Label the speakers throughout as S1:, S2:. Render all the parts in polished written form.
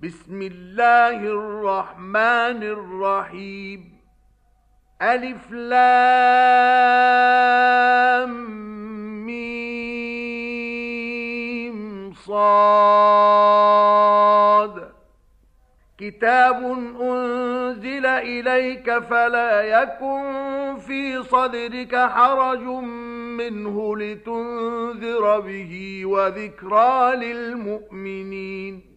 S1: بسم الله الرحمن الرحيم. ألف لام ميم صاد. كتاب أنزل إليك فلا يكن في صدرك حرج منه لتنذر به وذكرى للمؤمنين.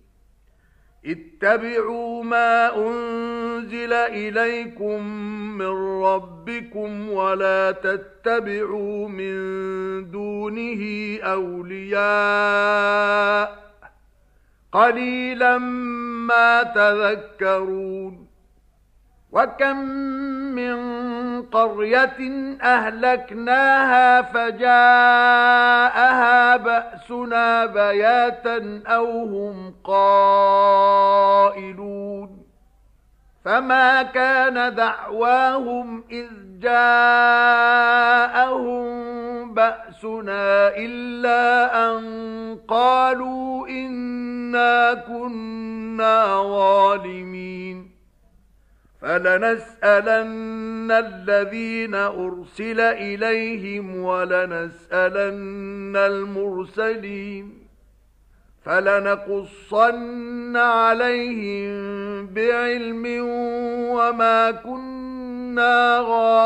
S1: اتبعوا ما أنزل إليكم من ربكم ولا تتبعوا من دونه أولياء قليلا ما تذكرون. وكم من قرية أهلكناها فجاءها بأسنا بياتا أو هم قائلون. فما كان دعواهم إذ جاءهم بأسنا إلا أن قالوا إنا كنا ظالمين. فلنسألن الذين أرسل إليهم ولنسألن المرسلين. فلنقصن عليهم بعلم وما كنا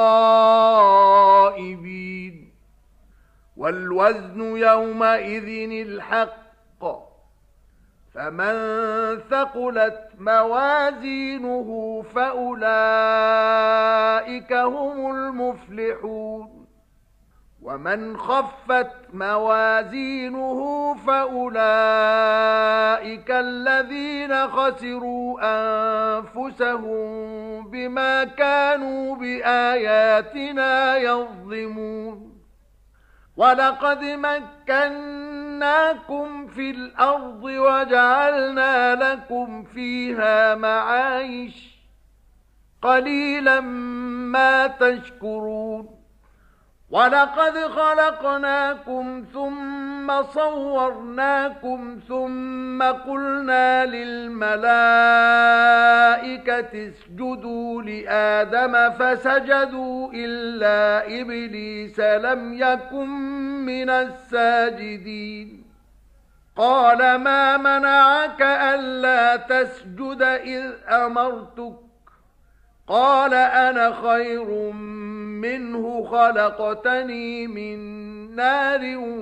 S1: غائبين. والوزن يومئذ الحق. فمن ثقلت موازينه فأولئك هم المفلحون. ومن خفت موازينه فأولئك الذين خسروا أنفسهم بما كانوا بآياتنا يظلمون. ولقد مكناكم في الأرض وجعلنا لكم فيها معايش قليلا ما تشكرون. ولقد خلقناكم ثم صورناكم ثم قلنا للملائكة اسجدوا لآدم فسجدوا إلا إبليس لم يكن من الساجدين. قال ما منعك ألا تسجد إذ أمرتك؟ قال أنا خير منه خلقتني من نار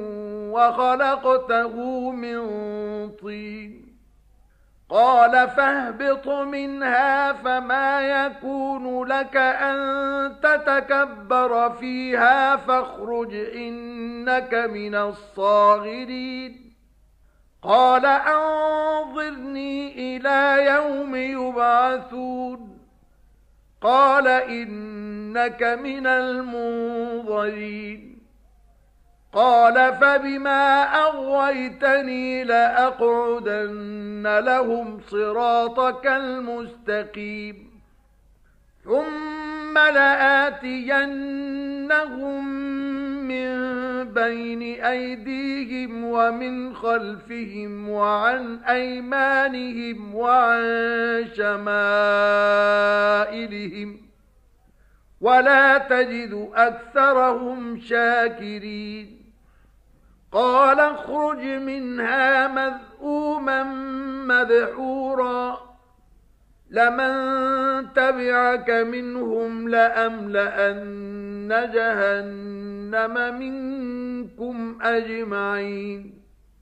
S1: وخلقته من طين. قال فاهبط منها فما يكون لك أن تتكبر فيها فاخرج إنك من الصاغرين. قال أنظرني إلى يوم يبعثون. قال إنك من المنظرين. قال فبما أغويتني لأقعدن لهم صراطك المستقيم ثم لآتينهم من بين أيديهم ومن خلفهم وعن أيمانهم وعن شمائلهم ولا تجد أكثرهم شاكرين. قال اخرج منها مذءوما مدحورا لمن تبعك منهم لأملأن جهنم منكم أجمعين.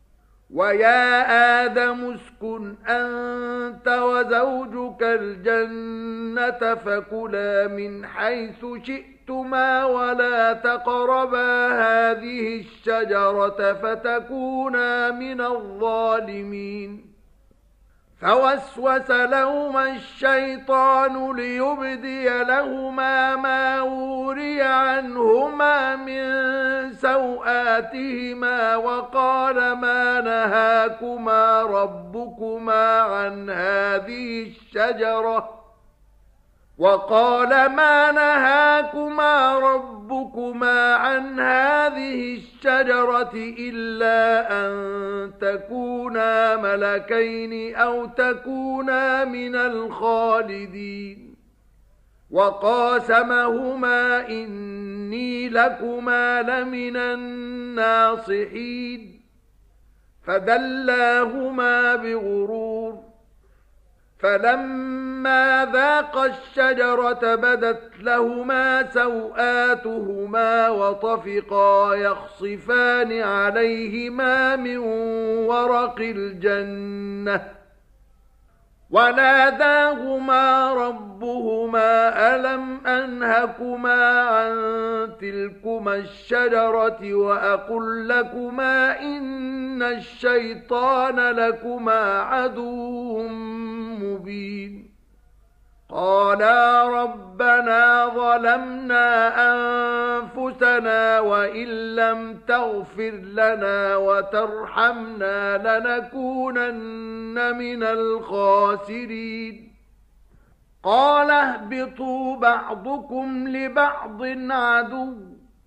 S1: ويا آدم اسكن أنت وزوجك الجنة فكلا من حيث شئتما ولا تقربا هذه الشجرة فتكونا من الظالمين. فوسوس لهما الشيطان ليبدي لهما ما وري عنهما من سوآتهما وقال ما نهاكما ربكما عن هذه الشجرة وقال ما نهاكما ربكما عن هذه الشجرة إلا أن تكونا ملكين أو تكونا من الخالدين وقاسمهما إني لكما لمن الناصحين فدلاهما بغرور فلما ذاقا الشجرة بدت لهما سوآتهما وطفقا يخصفان عليهما من ورق الجنة وناداهما ربهما ألم أنهكما عن تلكما الشجرة وأقل لكما إن الشيطان لكما عدو مبين قالا ربنا ظلمنا أنفسنا وإن لم تغفر لنا وترحمنا لنكونن من الخاسرين قال اهبطوا بعضكم لبعض عدو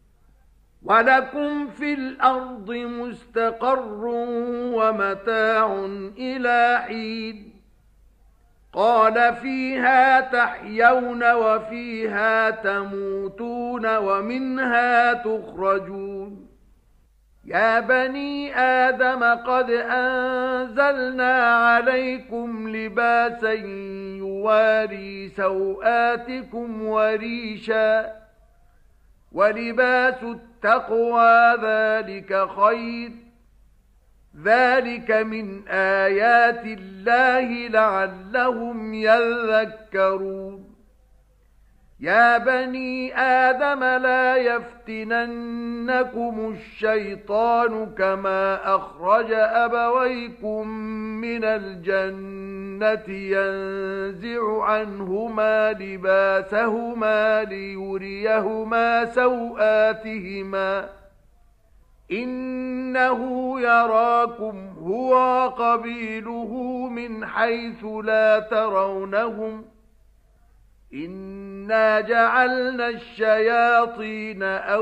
S1: ولكم في الأرض مستقر ومتاع إلى حين قال فيها تحيون وفيها تموتون ومنها تخرجون يا بني آدم قد أنزلنا عليكم لباسا يواري سوآتكم وريشا ولباس التقوى ذلك خير ذلك من آيات الله لعلهم يذكرون يا بني آدم لا يفتننكم الشيطان كما أخرج أبويكم من الجنة ينزع عنهما لباسهما ليريهما سوآتهما إنه يراكم هو وقبيله من حيث لا ترونهم إنا جعلنا الشياطين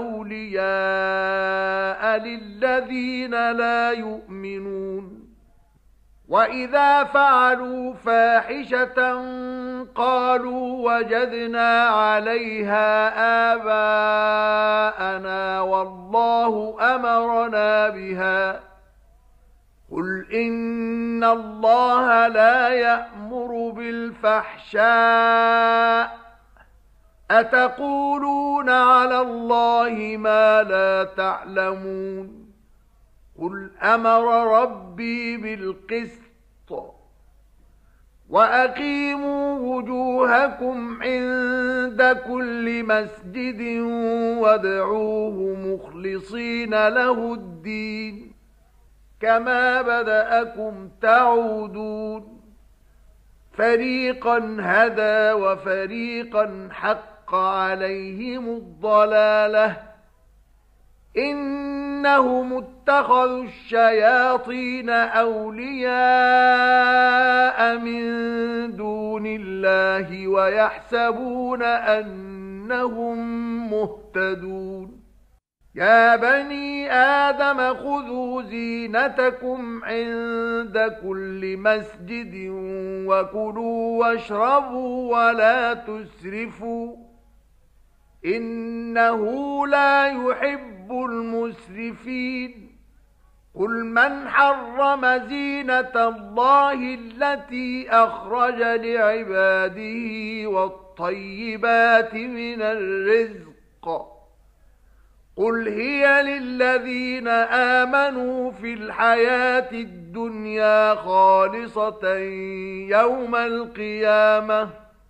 S1: أولياء للذين لا يؤمنون وإذا فعلوا فاحشة قالوا وجدنا عليها آباءنا والله أمرنا بها قل إن الله لا يأمر بالفحشاء أتقولون على الله ما لا تعلمون قل أمر ربي بالقسط وأقيموا وجوهكم عند كل مسجد وادعوه مخلصين له الدين كما بدأكم تعودون فريقا هدى وفريقا حق عليهم الضلالة إنهم اتخذوا الشياطين أولياء من دون الله ويحسبون أنهم مهتدون يا بني آدم خذوا زينتكم عند كل مسجد وكلوا واشربوا ولا تسرفوا إنه لا يحب المسرفين قل من حرم زينة الله التي أخرج لعباده والطيبات من الرزق قل هي للذين آمنوا في الحياة الدنيا خالصة يوم القيامة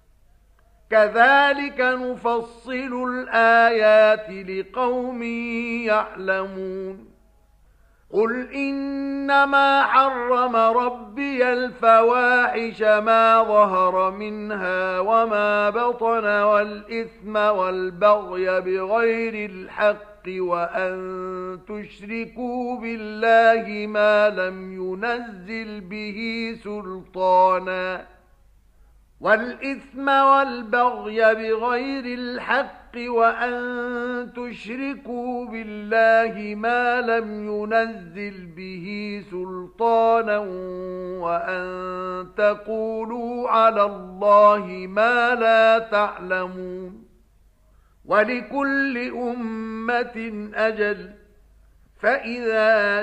S1: كذلك نفصل الآيات لقوم يعلمون قل إنما حرم ربي الفواحش ما ظهر منها وما بطن والإثم والبغي بغير الحق وأن تشركوا بالله ما لم ينزل به سلطانا والإثم والبغي بغير الحق وأن تشركوا بالله ما لم ينزل به سلطانا وأن تقولوا على الله ما لا تعلمون ولكل أمة أجل فإذا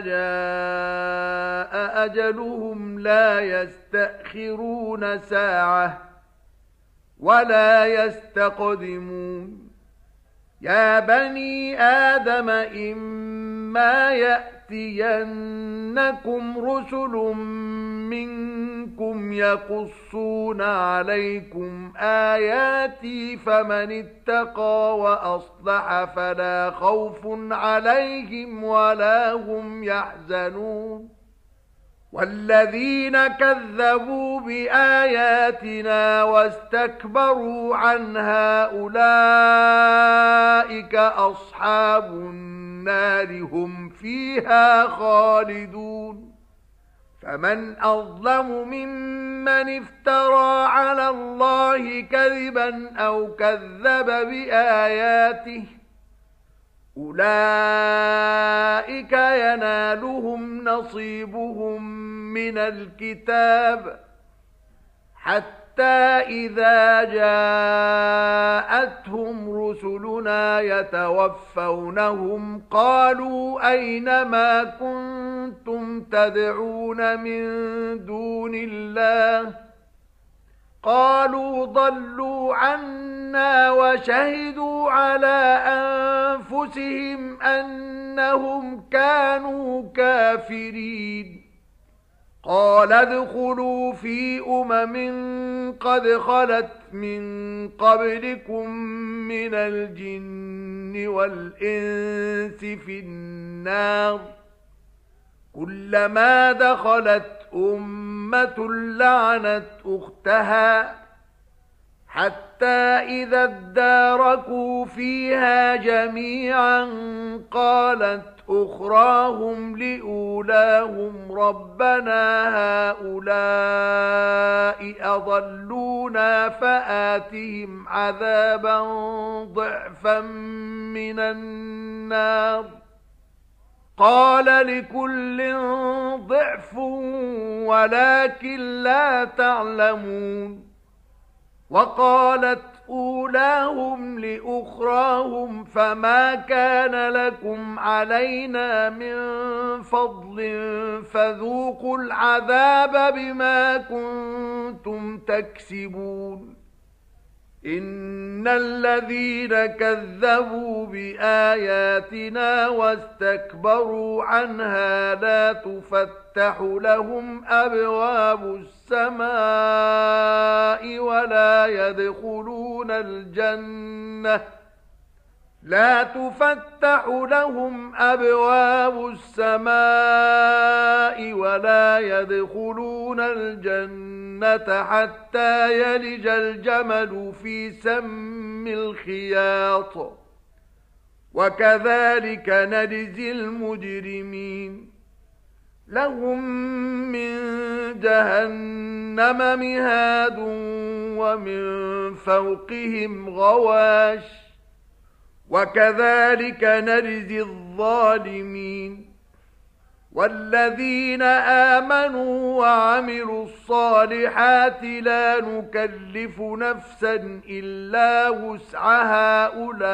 S1: جاء أجلهم لا يستأخرون ساعة ولا يستقدمون يا بني آدم إما يأتينكم رسل منكم يقصون عليكم آياتي فمن اتقى وأصلح فلا خوف عليهم ولا هم يحزنون والذين كذبوا بآياتنا واستكبروا عنها أولئك أصحاب النار هم فيها خالدون فمن أظلم ممن افترى على الله كذبا أو كذب بآياته أولئك ينالهم نصيبهم من الكتاب حتى إذا جاءتهم رسلنا يتوفونهم قالوا أين ما كنتم تدعون من دون الله قالوا ضلوا عنا وشهدوا على أنفسهم أنهم كانوا كافرين قال ادخلوا في قد خلت من قبلكم من الجن والإنس في النار كلما دخلت أمة لعنت أختها حتى إذا اداركوا فيها جميعا قالت أخراهم لأولاهم ربنا هؤلاء أضلونا فآتهم عذابا ضعفا من النار قال لكل ضعف ولكن لا تعلمون وقالت أولاهم لأخراهم فما كان لكم علينا من فضل فذوقوا العذاب بما كنتم تكسبون إن الذين كذبوا بآياتنا واستكبروا عنها لا تفتح لهم أبواب السماء ولا يدخلون الجنة لا تفتح لهم أبواب السماء ولا يدخلون الجنة حتى يلج الجمل في سم الخياط وكذلك نجزي المجرمين لهم من جهنم مهاد ومن فوقهم غواش وكذلك نجزي الظالمين والذين آمنوا وعملوا الصالحات لا نكلف نفسا إلا وسعها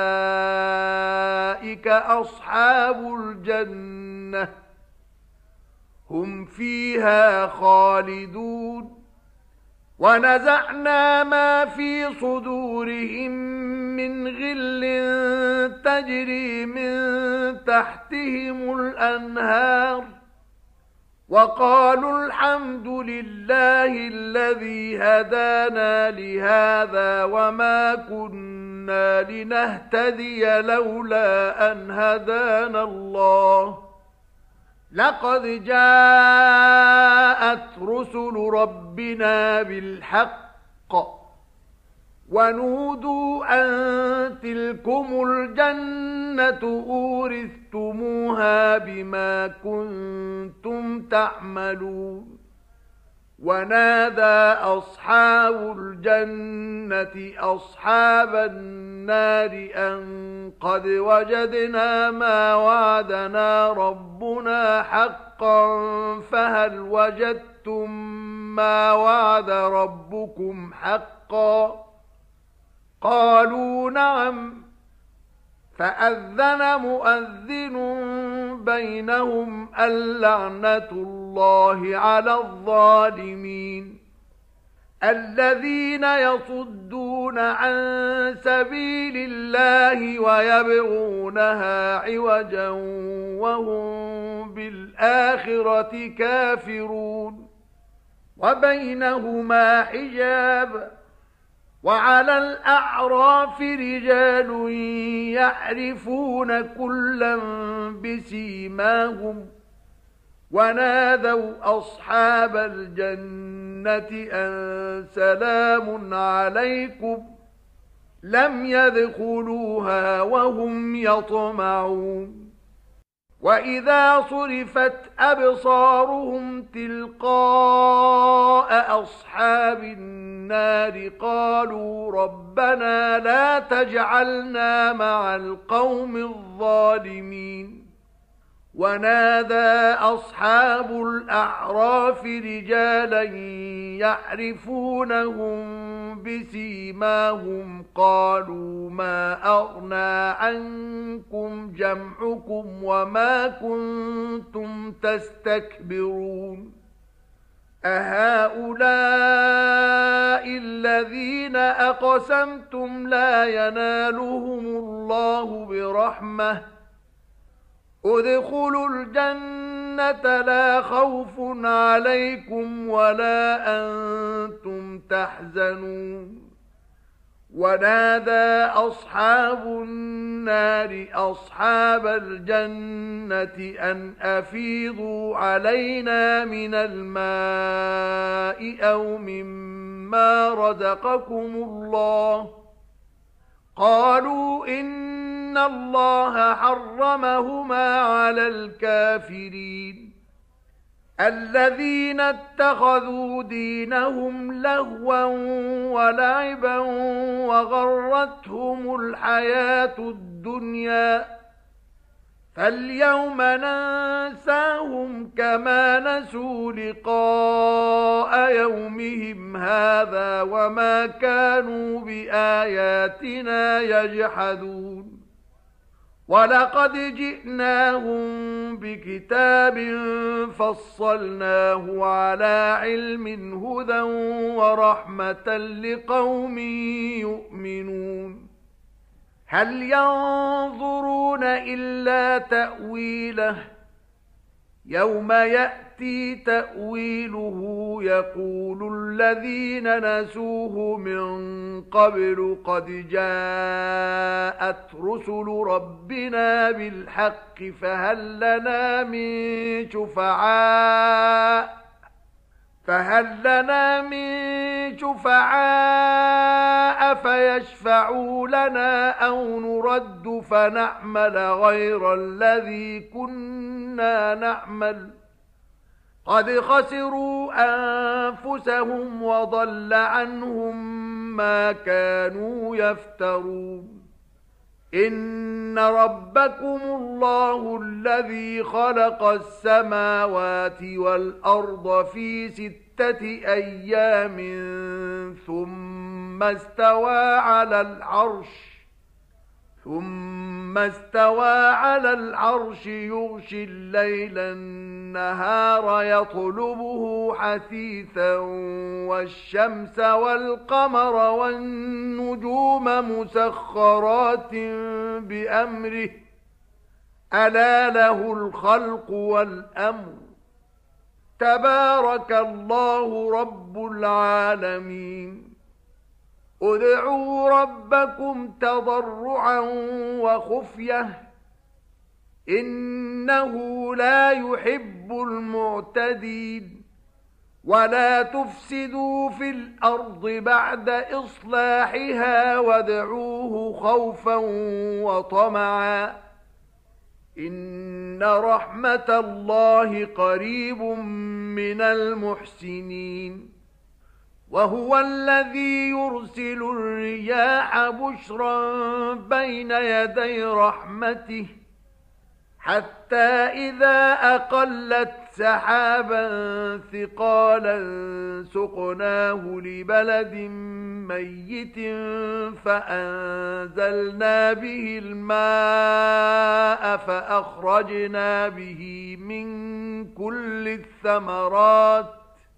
S1: أولئك أصحاب الجنة هم فيها خالدون ونزعنا ما في صدورهم من غل تجري من تحتهم الأنهار وقالوا الحمد لله الذي هدانا لهذا وما كنا لنهتدي لولا أن هدانا الله لقد جاءت رسل ربنا بالحق ونودوا أن تلكم الجنة أورثتموها بما كنتم تعملون ونادى أصحاب الجنة أصحاب النار أن قد وجدنا ما وعدنا ربنا حقا فهل وجدتم ما وعد ربكم حقا قالوا نعم فأذن مؤذن بينهم اللعنة الله على الظالمين الذين يصدون عن سبيل الله ويبغونها عوجا وهم بالآخرة كافرون وبينهما حجاب وعلى الأعراف رجال يعرفون كلا بسيماهم ونادوا أصحاب الجنة أن سلام عليكم لم يدخلوها وهم يطمعون وإذا صرفت أبصارهم تلقاء أصحاب النار قالوا ربنا لا تجعلنا مع القوم الظالمين ونادى أصحاب الأعراف رجالا يعرفونهم بسيماهم قالوا ما أغنى عنكم جمعكم وما كنتم تستكبرون أهؤلاء الذين أقسمتم لا ينالهم الله برحمة ادخلوا الجنة لا خوف عليكم ولا أنتم تحزنون ونادى أصحاب النار أصحاب الجنة أن أفيضوا علينا من الماء أو مما رزقكم الله قالوا إن الله حرمهما على الكافرين الذين اتخذوا دينهم لهوا ولعبا وغرتهم الحياة الدنيا فاليوم ننساهم كما نسوا لقاء يومهم هذا وما كانوا بآياتنا يجحدون ولقد جئناهم بكتاب فصلناه على علم هدى ورحمة لقوم يؤمنون هل ينظرون إلا تأويله يوم يأتي تأويله يقول الذين نسوه من قبل قد جاءت رسل ربنا بالحق فهل لنا من شفعاء فيشفعوا لنا أو نرد فنعمل غير الذي كنا نعمل قد خسروا أنفسهم وضل عنهم ما كانوا يفترون إن ربكم الله الذي خلق السماوات والأرض في 6 أيام ثم استوى على العرش يغشي الليل النهار يطلبه حثيثا والشمس والقمر والنجوم مسخرات بأمره ألا له الخلق والأمر تبارك الله رب العالمين ادعوا ربكم تضرعا وخفية إنه لا يحب المعتدين ولا تفسدوا في الأرض بعد إصلاحها وادعوه خوفا وطمعا إن رحمة الله قريب من المحسنين وهو الذي يرسل الرياح بشرا بين يدي رحمته حتى إذا أقلت سحابا ثقالا سقناه لبلد ميت فأنزلنا به الماء فأخرجنا به من كل الثمرات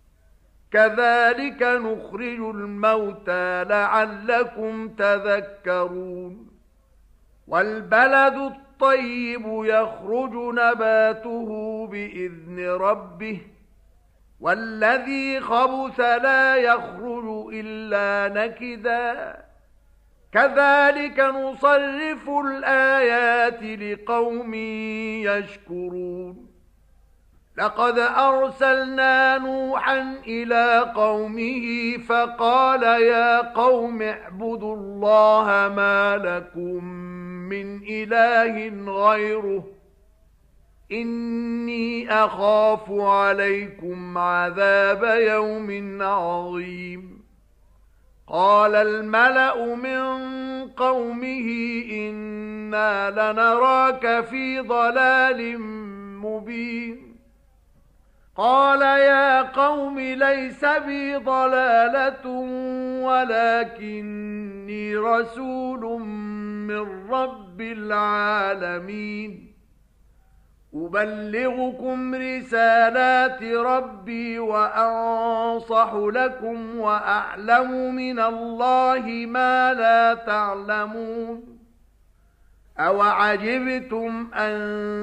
S1: كذلك نخرج الموتى لعلكم تذكرون والبلد الطيب يخرج نباته بإذن ربه والذي خبث لا يخرج إلا نكدا كذلك نصرف الآيات لقوم يشكرون لقد أرسلنا نوحا إلى قومه فقال يا قوم اعبدوا الله ما لكم من إله غيره إني أخاف عليكم عذاب يوم عظيم قال الملأ من قومه إنا لنراك في ضلال مبين قال يا قوم ليس بي ضلالة ولكني رسول من رب العالمين أبلغكم رسالات ربي وأنصح لكم وأعلم من الله ما لا تعلمون أوعجبتم أن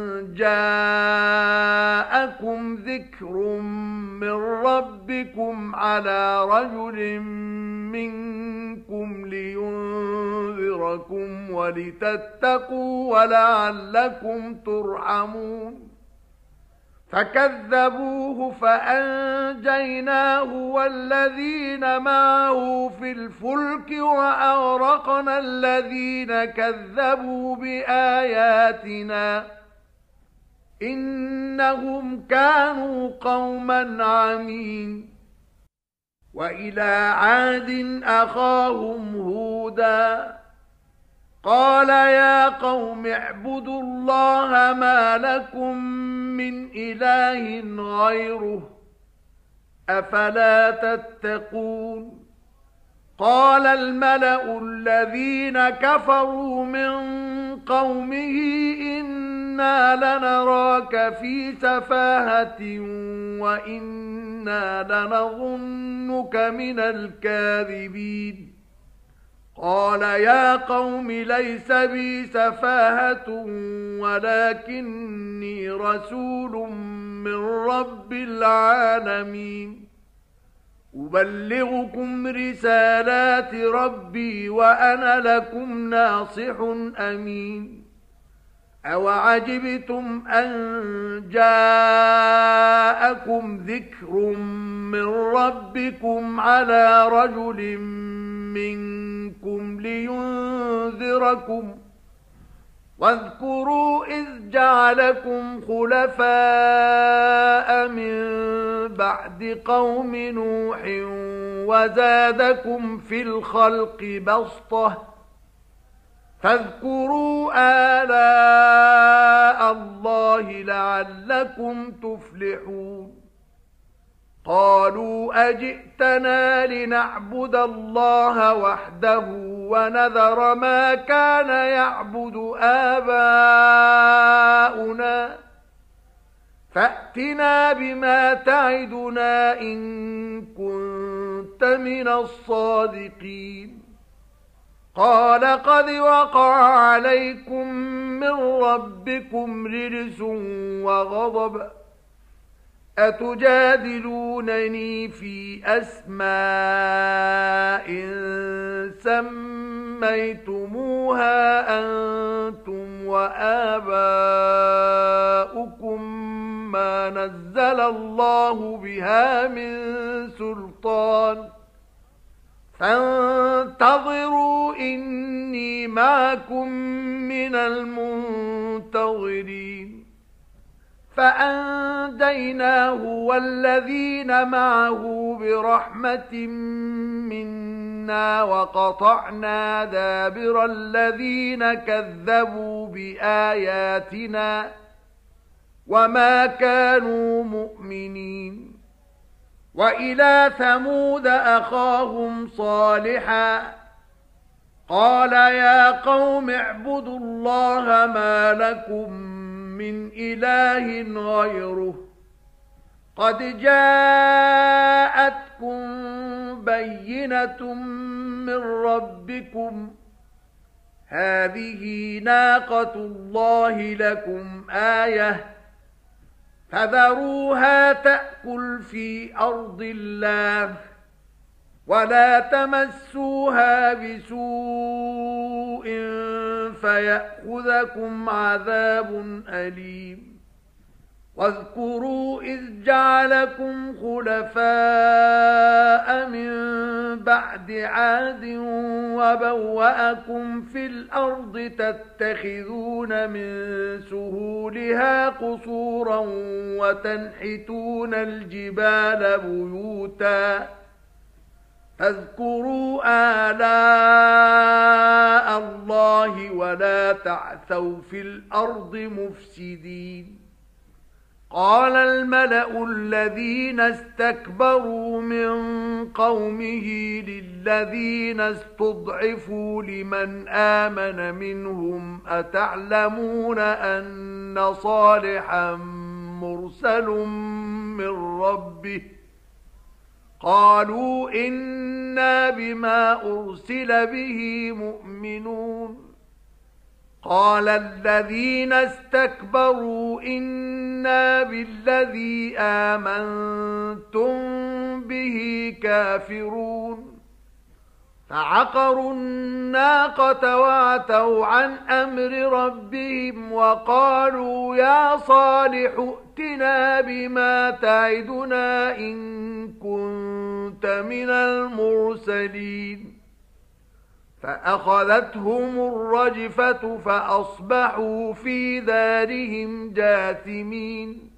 S1: جاءكم ذكر من ربكم على رجل منكم لينذركم ولتتقوا ولعلكم ترحمون فكذبوه فأنجيناه والذين معه في الفلك وأغرقنا الذين كذبوا بآياتنا إنهم كانوا قوما عمين وإلى عاد أخاهم هودا قال يا قوم اعبدوا الله ما لكم من إله غيره أفلا تتقون قال الملأ الذين كفروا من قومه إنا لنراك في سفاهة وإنا لنظنك من الكاذبين قال يا قوم ليس بي سفاهة ولكني رسول من رب العالمين أبلغكم رسالات ربي وأنا لكم ناصح أمين أوعجبتم أن جاءكم ذكر من ربكم على رجل منكم لينذركم واذكروا إذ جعلكم خلفاء من بعد قوم نوح وزادكم في الخلق بسطة فاذكروا آلاء الله لعلكم تفلحون قالوا أجئتنا لنعبد الله وحده ونذر ما كان يعبد آباؤنا فأتنا بما تعدنا إن كنت من الصادقين قال قد وقع عليكم من ربكم رجس وغضب أتجادلونني في أسماء سميتموها أنتم وآباؤكم ما نزل الله بها من سلطان فانتظروا إني إني معكم من المنتظرين فأنجيناه والذين معه برحمة منا وقطعنا دابر الذين كذبوا بآياتنا وما كانوا مؤمنين وإلى ثمود أخاهم صالحا قال يا قوم اعبدوا الله ما لكم من إله غيره قد جاءتكم بينة من ربكم هذه ناقة الله لكم آية فذروها تأكل في أرض الله ولا تمسوها بسوء فيأخذكم عذاب أليم واذكروا إذ جعلكم خلفاء من بعد عاد وبوأكم في الأرض تتخذون من سهولها قصورا وتنحتون الجبال بيوتا فاذكروا آلاء الله ولا تعثوا في الأرض مفسدين قال الملأ الذين استكبروا من قومه للذين استضعفوا لمن آمن منهم أتعلمون أن صالحا مرسل من ربه قالوا إنا بما أرسل به مؤمنون قال الذين استكبروا إنا بالذي آمنتم به كافرون فعقروا الناقة وعتوا عن أمر ربهم وقالوا يا صالح ائتنا بما تعدنا إن كنت من المرسلين فأخذتهم الرجفة فأصبحوا في دارهم جاثمين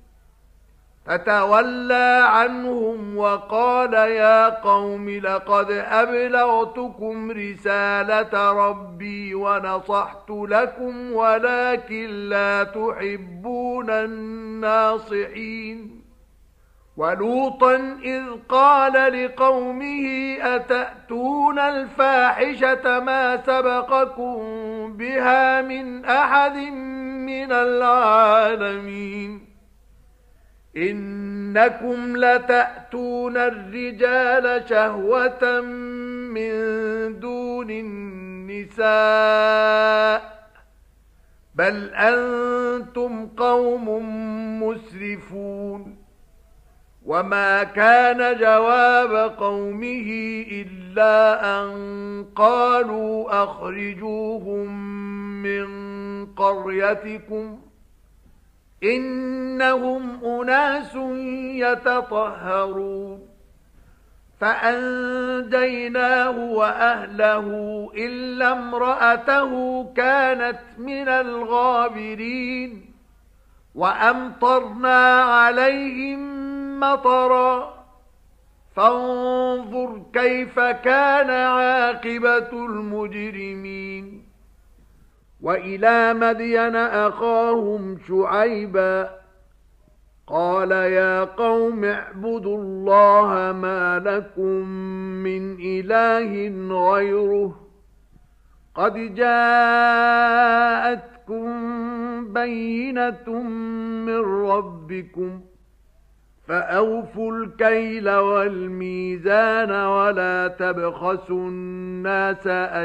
S1: فتولى عنهم وقال يا قوم لقد أبلغتكم رسالة ربي ونصحت لكم ولكن لا تحبون الناصحين ولوطا إذ قال لقومه أتأتون الفاحشة ما سبقكم بها من أحد من العالمين إنكم لتأتون الرجال شهوة من دون النساء بل أنتم قوم مسرفون وما كان جواب قومه إلا أن قالوا أخرجوهم من قريتكم إنهم أناس يتطهرون فأنجيناه وأهله إلا امرأته كانت من الغابرين وأمطرنا عليهم مطرا فانظر كيف كان عاقبة المجرمين وإلى مدين أخاهم شعيبا قال يا قوم اعبدوا الله ما لكم من إله غيره قد جاءتكم بينة من ربكم فأوفوا الكيل والميزان ولا تبخسوا الناس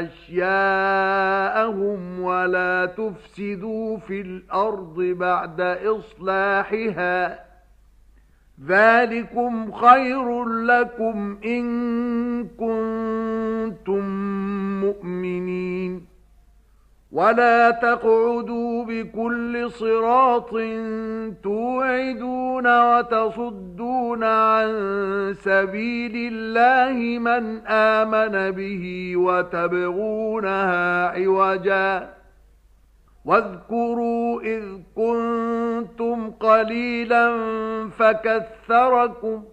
S1: أشياءهم ولا تفسدوا في الأرض بعد إصلاحها ذلكم خير لكم إن كنتم مؤمنين ولا تقعدوا بكل صراط توعدون وتصدون عن سبيل الله من آمن به وتبغونها عوجا واذكروا إذ كنتم قليلا فكثركم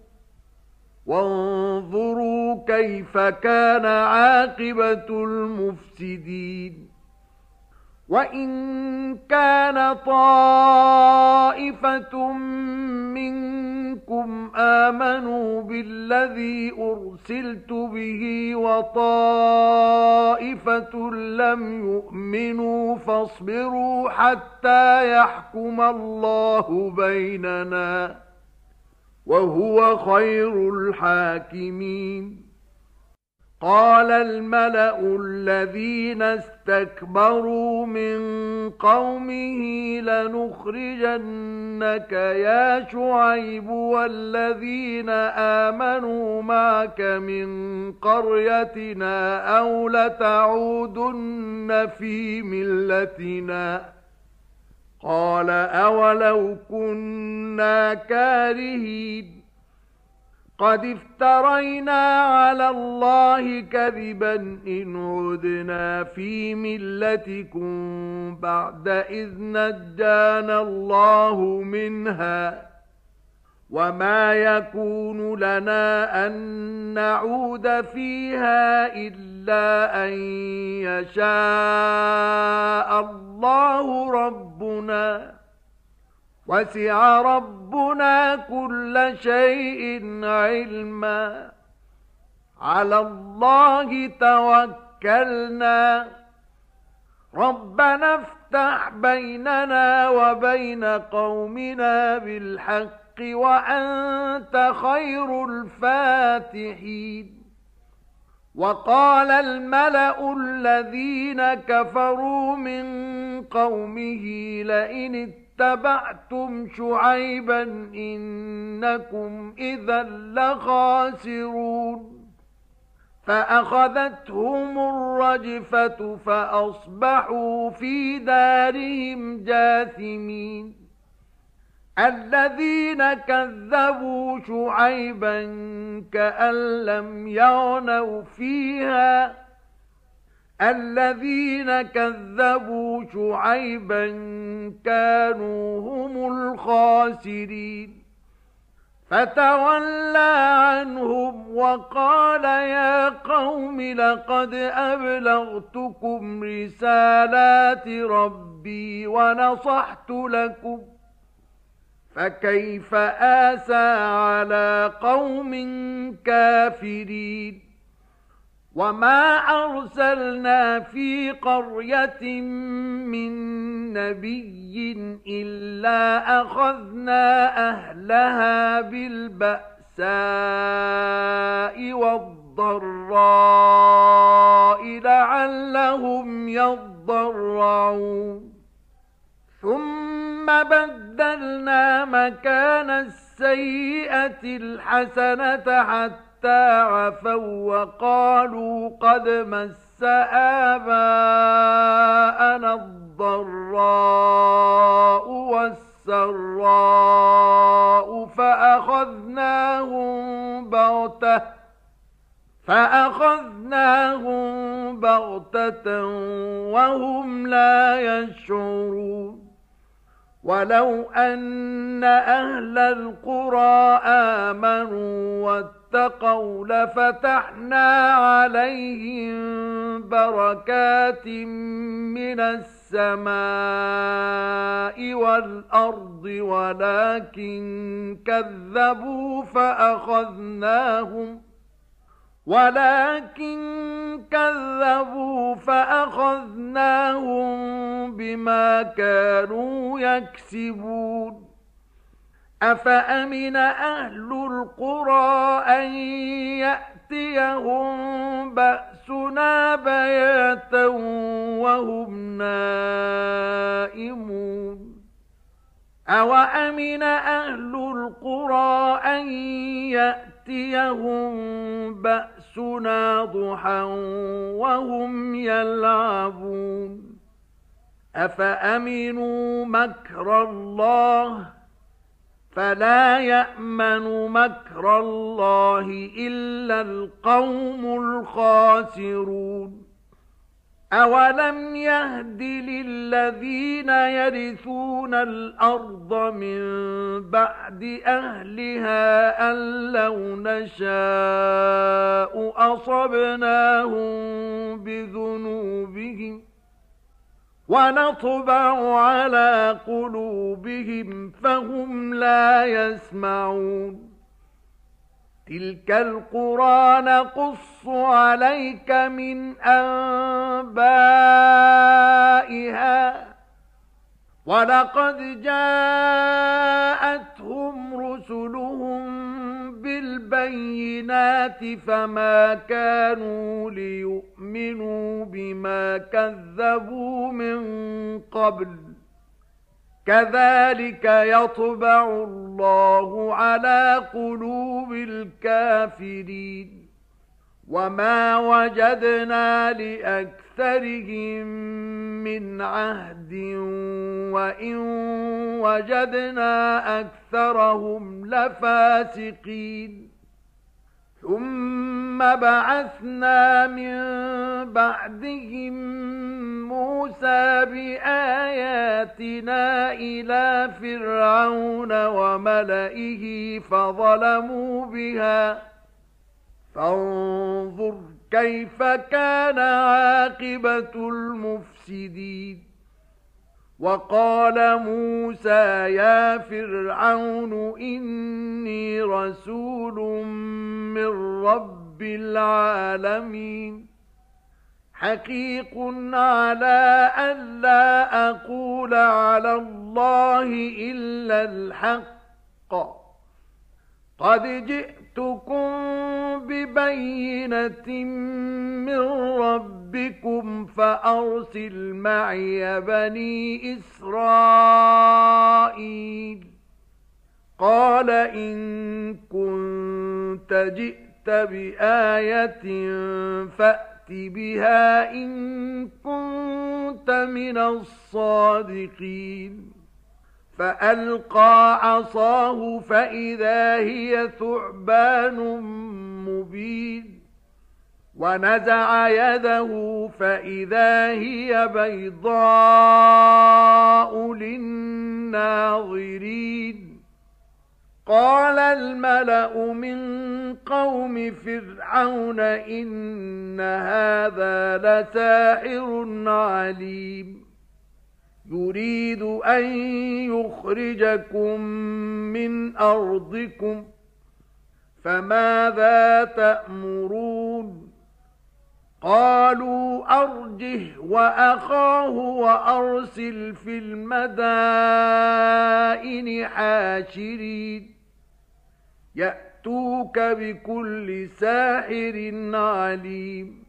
S1: وانظروا كيف كان عاقبة المفسدين وَإِن كَانَ طَائِفَةٌ مِّنكُمْ آمَنُوا بِالَّذِي أُرْسِلْتُ بِهِ وَطَائِفَةٌ لَّمْ يُؤْمِنُوا فاصبروا حَتَّى يَحْكُمَ اللَّهُ بَيْنَنَا وَهُوَ خَيْرُ الْحَاكِمِينَ قال الملأ الذين استكبروا من قومه لنخرجنك يا شعيب والذين آمنوا معك من قريتنا أو لتعودن في ملتنا قال أولو كنا كارهين قد افترينا على الله كذبا إن عدنا في ملتكم بعد إذ نجانا الله منها وما يكون لنا أن نعود فيها إلا أن يشاء الله ربنا وسع ربنا كل شيء علما على الله توكلنا ربنا افتح بيننا وبين قومنا بالحق وأنت خير الفاتحين وقال الملأ الذين كفروا من قومه لئن اتبعتم شعيبا إنكم إذا لخاسرون فأخذتهم الرجفة فأصبحوا في دارهم جاثمين الذين كذبوا شعيبا كأن لم يغنوا فيها الذين كذبوا شعيبا كانوا هم الخاسرين فتولى عنهم وقال يا قوم لقد أبلغتكم رسالات ربي ونصحت لكم فكيف آسى على قوم كافرين وما أرسلنا في قرية من نبي إلا أخذنا أهلها بالبأساء والضراء لعلهم يضرعون ثم بدلنا مكان السيئة الحسنة حتى عفوا وقالوا قد مس آباءنا الضراء والسراء فأخذناهم بغتة وهم لا يشعرون ولو أن أهل القرى آمنوا واتقوا لفتحنا عليهم بركات من السماء والأرض ولكن كذبوا فأخذناهم بما كانوا يكسبون أفأمن أهل القرى أن يأتيهم بأسنا بياتا وهم نائمون أوأمن أهل القرى أن يأتيهم بأسنا ضحى وهم يلعبون أفأمنوا مكر الله فلا يأمن مكر الله إلا القوم الخاسرون أولم يهد للذين يرثون الأرض من بعد أهلها أن لو نشاء أصبناهم بذنوبهم ونطبع على قلوبهم فهم لا يسمعون تلك القرى نقص عليك من أنبائها ولقد جاءتهم رسلهم بالبينات فما كانوا ليؤمنوا بما كذبوا من قبل كذلك يطبع الله على قلوب الكافرين وما وجدنا لأكثرهم من عهد وإن وجدنا أكثرهم لفاسقين ثم بعثنا من بعدهم موسى بآياتنا إلى فرعون وملئه فظلموا بها فانظر كيف كان عاقبة المفسدين وقال موسى يا فرعون إني رسول من رب العالمين حقيق على ألا أقول على الله إلا الحق قد جئتكم ببينة من ربكم فأرسل معي بني إسرائيل قال إن كنت جئت بآية فأت بها إن كنت من الصادقين فألقى عصاه فإذا هي ثعبان مبين ونزع يده فإذا هي بيضاء للناظرين قال الملأ من قوم فرعون إن هذا لساحر عليم يريد أن يخرجكم من أرضكم فماذا تأمرون قالوا أرجه وأخاه وأرسل في المدائن حاشرين يأتوك بكل ساحر عليم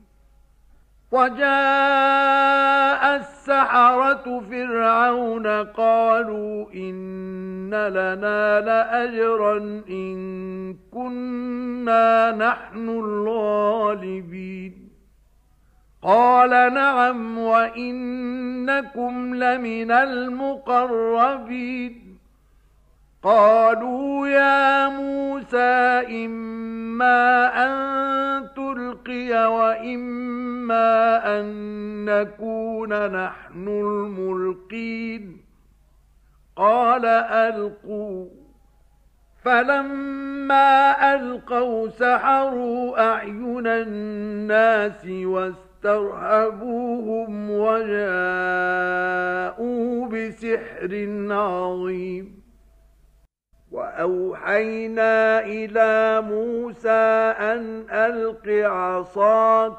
S1: وجاء السحرة فرعون قالوا إن لنا لأجرا إن كنا نحن الغالبين قال نعم وإنكم لمن المقربين قالوا يا موسى إما أن تلقي وإما أن نكون نحن الملقين قال ألقوا فلما ألقوا سحروا أعين الناس واسترهبوهم وجاءوا بسحر عظيم وأوحينا إلى موسى أن ألق عصاك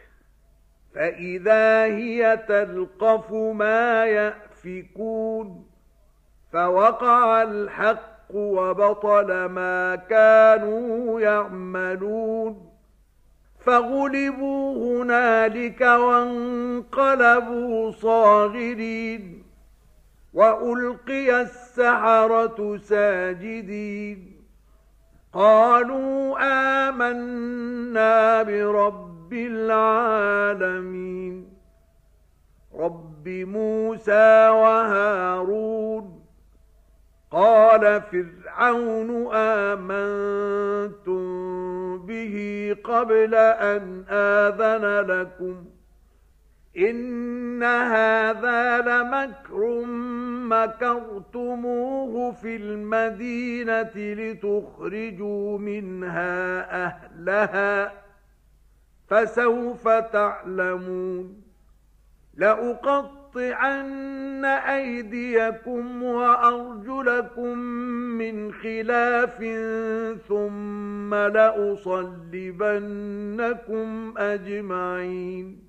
S1: فإذا هي تلقف ما يأفكون فوقع الحق وبطل ما كانوا يعملون فغلبوا هنالك وانقلبوا صاغرين وألقي السحرة ساجدين قالوا آمنا برب العالمين رب رب موسى وهارون قال فرعون آمنتم به قبل أن آذن لكم إن هذا لمكر مكرتموه في المدينة لتخرجوا منها أهلها فسوف تعلمون لأقطعن أيديكم وأرجلكم من خلاف ثم لأصلبنكم أجمعين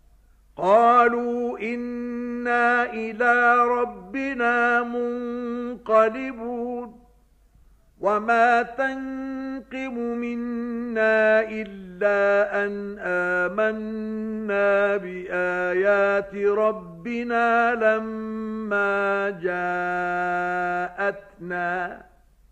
S1: قالوا إنا إلى ربنا منقلبون وما تنقم منا إلا أن آمنا بآيات ربنا لما جاءتنا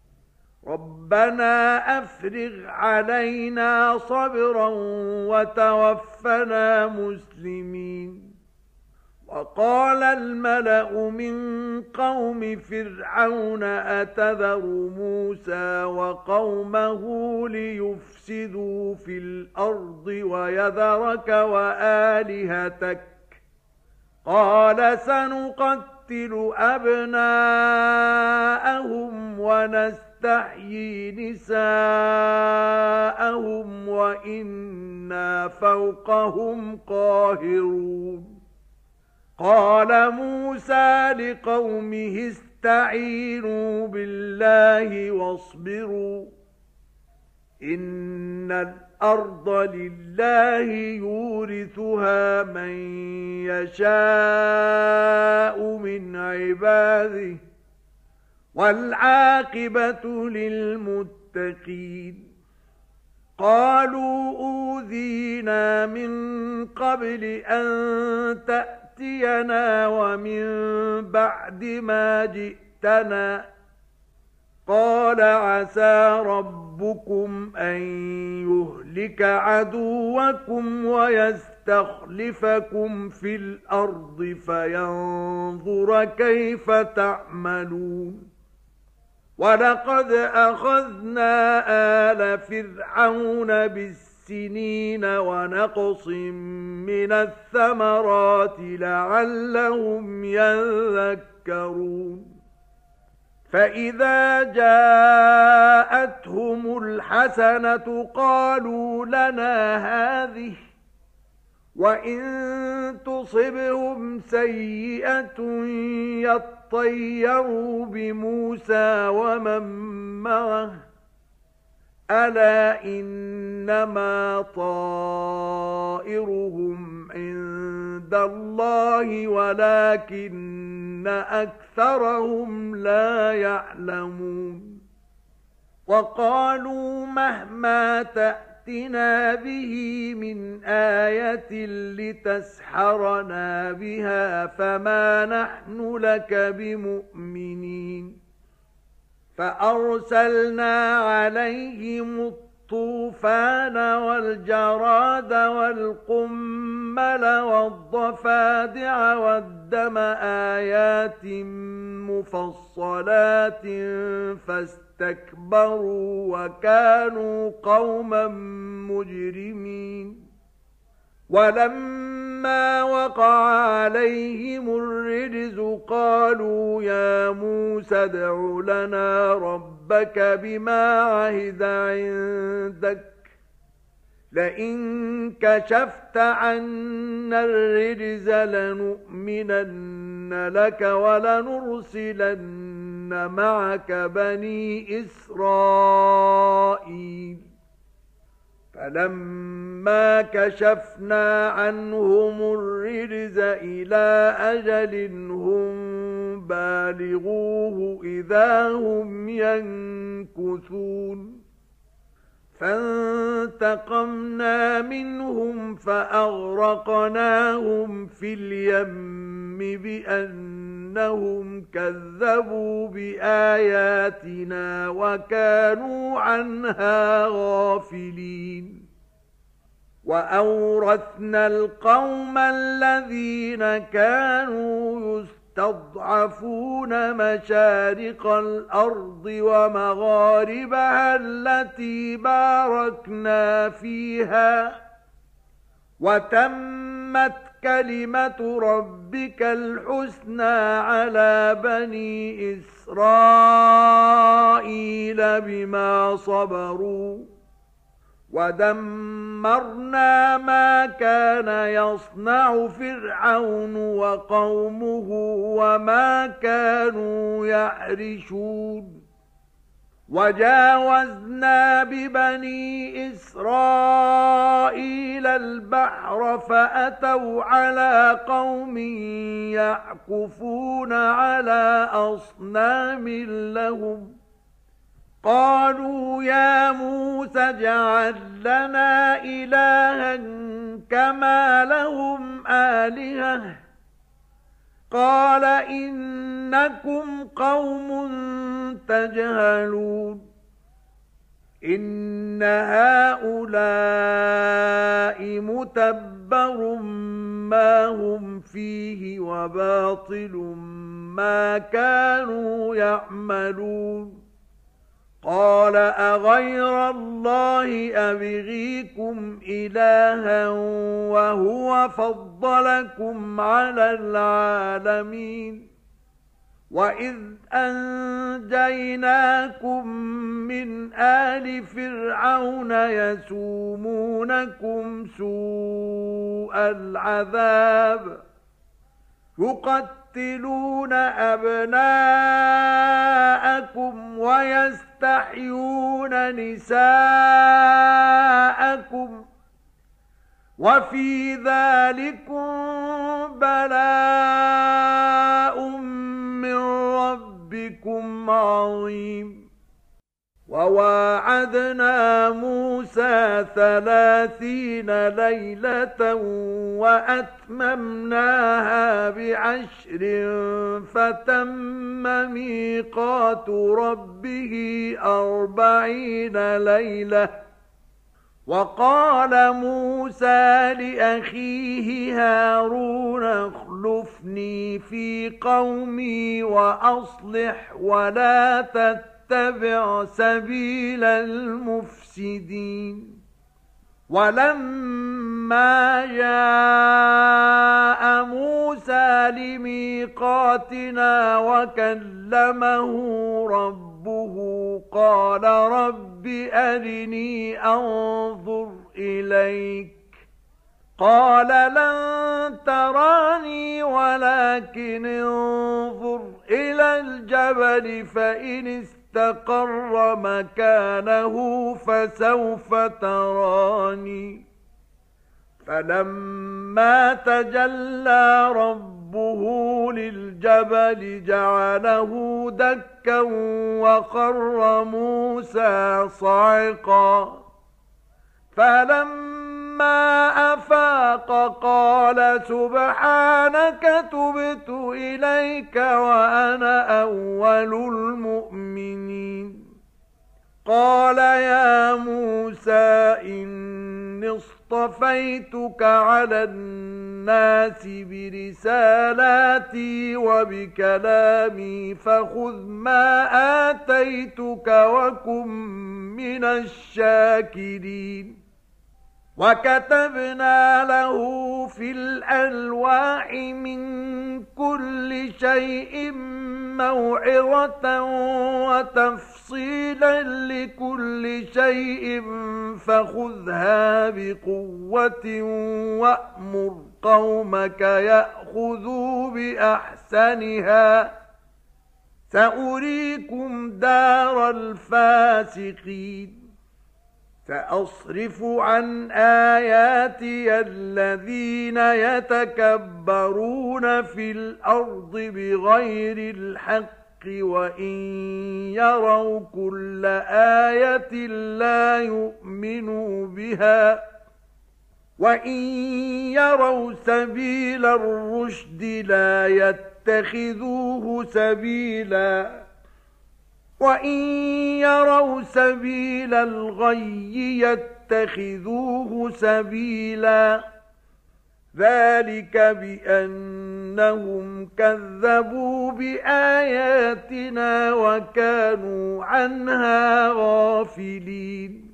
S1: ربنا أفرغ علينا صبرا وتوفنا مسلمين وقال الملأ من قوم فرعون أتذر موسى وقومه ليفسدوا في الأرض ويذرك وآلهتك قال سنقتل أبناءهم ونستحيي نساءهم وإنا فوقهم قاهرون قال موسى لقومه استعينوا بالله واصبروا إن الأرض لله يورثها من يشاء من عباده والعاقبة للمتقين قالوا أوذينا من قبل أن تأتينا ومن بعد ما جئتنا قال عسى ربكم أن يهلك عدوكم ويستخلفكم في الأرض فينظر كيف تعملون ولقد أخذنا آل فرعون بالسنين ونقص من الثمرات لعلهم يذكرون فإذا جاءتهم الحسنة قالوا لنا هذه وإن تصبهم سيئة يطيروا بموسى ومن معه ألا إنما طائرهم عند الله ولكن أكثرهم لا يعلمون وقالوا مهما تأتنا به من آية لتسحرنا بها فما نحن لك بمؤمنين فأرسلنا عليهم الطوفان والجراد والقمل والضفادع والدم آيات مفصلات فاستكبروا وكانوا قوما مجرمين ولما وقع عليهم الرجز قالوا يا موسى ادع لنا ربك بما عهد عندك لئن كشفت عنا الرجز لنؤمنن لك ولنرسلن معك بني إسرائيل فلما كشفنا عنهم الرجز إلى أجل هم بالغوه إذا هم ينكثون فانتقمنا منهم فأغرقناهم في اليم بأنهم كذبوا بآياتنا وكانوا عنها غافلين وأورثنا القوم الذين كانوا يستضعفون مشارق الأرض ومغاربها التي باركنا فيها وتمت كلمة ربك الحسنى على بني إسرائيل بما صبروا ودمرنا ما كان يصنع فرعون وقومه وما كانوا يعرشون وجاوزنا ببني إسرائيل البحر فأتوا على قوم يعكفون على أصنام لهم قالوا يا موسى اجعل لنا إلها كما لهم آلهة قال إنكم قوم تجهلون إن هؤلاء متبر ما هم فيه وباطل ما كانوا يعملون قال أغير الله أبغيكم إلها وهو فضلكم على العالمين وإذ أنجيناكم من آل فرعون يسومونكم سوء العذاب يقتلون أبناءكم ويستحيون نساءكم وفي ذلكم بلاء من ربكم عظيم وواعدنا موسى 30 ليلة وأتممناها ب10 فتم ميقات ربه 40 ليلة وقال موسى لأخيه هارون اخلفني في قومي وأصلح ولا تتبع سبيل المفسدين ولما جاء موسى لميقاتنا وكلمه ربه قال رب أرني أنظر إليك قال لن تراني ولكن انظر إلى الجبل فإن استقر مكانه فسوف تراني فلما تجلى ربه للجبل جعله دكا وخر موسى صعقا فلما أفاق قال سبحانك تبت إليك وأنا أول المؤمنين قال يا موسى إني اصطفيتك على الناس برسالاتي وبكلامي فخذ ما آتيتك وكن من الشاكرين وكتبنا له في الألواح من كل شيء موعظة وتفصيلا لكل شيء فخذها بقوة وأمر قومك يأخذوا بأحسنها سأريكم دار الفاسقين سأصرف عن آياتي الذين يتكبرون في الأرض بغير الحق وإن يروا كل آية لا يؤمنوا بها وإن يروا سبيل الرشد لا يتخذوه سبيلا وإن يروا سبيل الغي يتخذوه سبيلا ذلك بأنهم كذبوا بآياتنا وكانوا عنها غافلين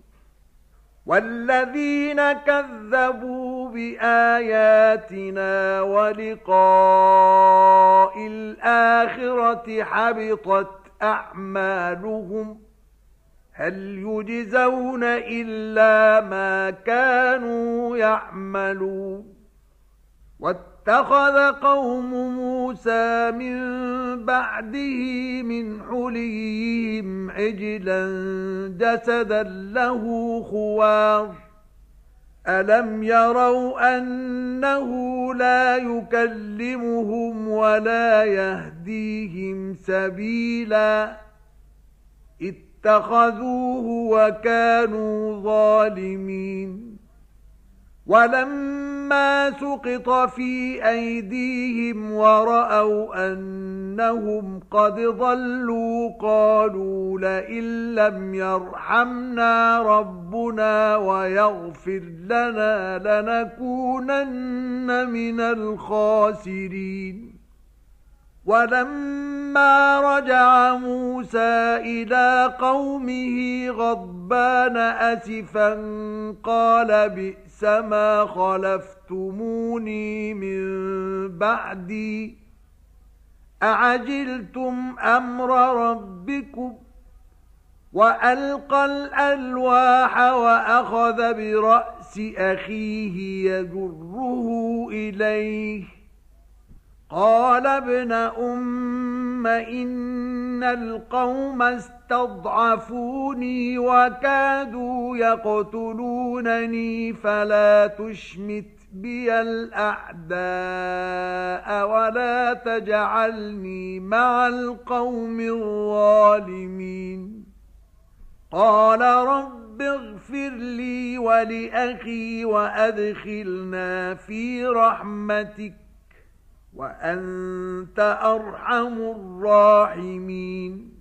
S1: والذين كذبوا بآياتنا ولقاء الآخرة حبطت أعمالهم هل يجزون إلا ما كانوا يعملون واتخذ قوم موسى من بعده من حليهم عجلا جسدا له خوار ألم يروا أنه لا يكلمهم ولا يهديهم سبيلا اتخذوه وكانوا ظالمين ولما سقط في أيديهم ورأوا أنهم قد ضلوا قالوا لئن لم يرحمنا ربنا ويغفر لنا لنكونن من الخاسرين ولما رجع موسى إلى قومه غضبان أسفا قال بئس ما خلفتموني من بعدي أعجلتم أمر ربكم وألقى الألواح وأخذ برأس أخيه يجره إليه قال ابن أم إن القوم استضعفوني وكادوا يقتلونني فلا تشمت بي الأعداء ولا تجعلني مع القوم الظالمين قال رب اغفر لي ولأخي وأدخلنا في رحمتك وأنت أرحم الراحمين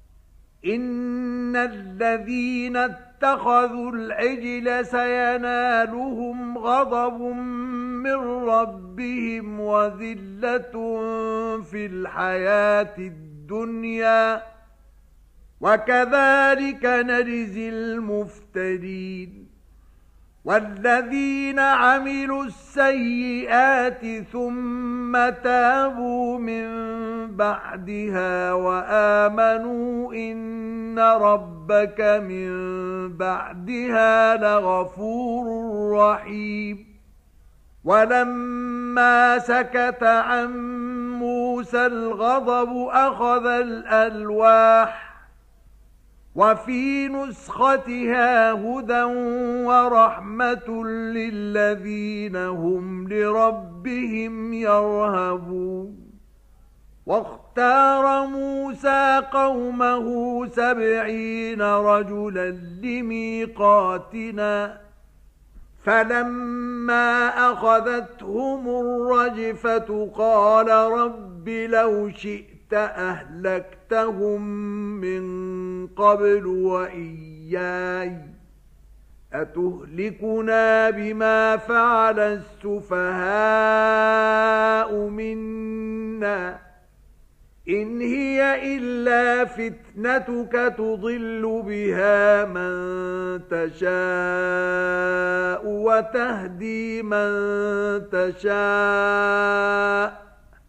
S1: إن الذين اتخذوا العجل سينالهم غضب من ربهم وذلة في الحياة الدنيا وكذلك نجزي المفترين والذين عملوا السيئات ثم تابوا من بعدها وآمنوا إن ربك من بعدها لغفور رحيم ولما سكت عن موسى الغضب أخذ الألواح وفي نسختها هدى ورحمة للذين هم لربهم يرهبون واختار موسى قومه 70 رجلا لميقاتنا فلما أخذتهم الرجفة قال رب لو شئت أهلكتهم من قبل وإياي أتهلكنا بما فعل السفهاء منا إن هي إلا فتنتك تضل بها من تشاء وتهدي من تشاء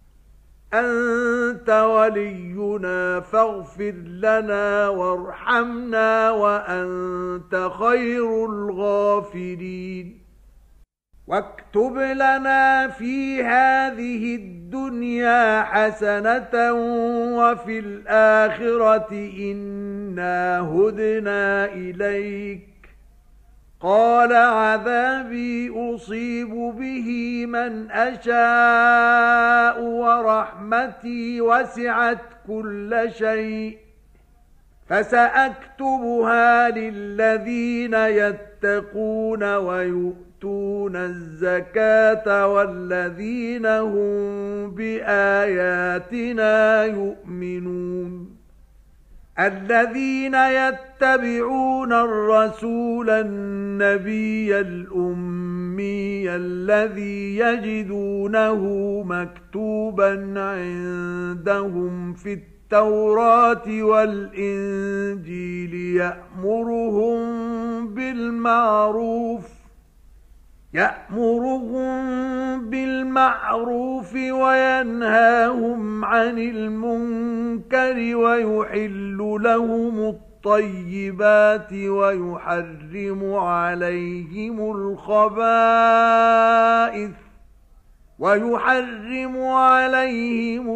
S1: أنت ولينا فاغفر لنا وارحمنا وأنت خير الغافرين واكتب لنا في هذه الدنيا حسنة وفي الآخرة إنا هدنا إليك قال عذابي أصيب به من أشاء ورحمتي وسعت كل شيء فسأكتبها للذين يتقون ويؤتون الزكاة والذين هم بآياتنا يؤمنون الذين يتبعون الرسول النبي الأمي الذي يجدونه مكتوبا عندهم في التوراة والإنجيل يأمرهم بالمعروف وينهاهم عن المنكر ويحل لهم الطيبات ويحرم عليهم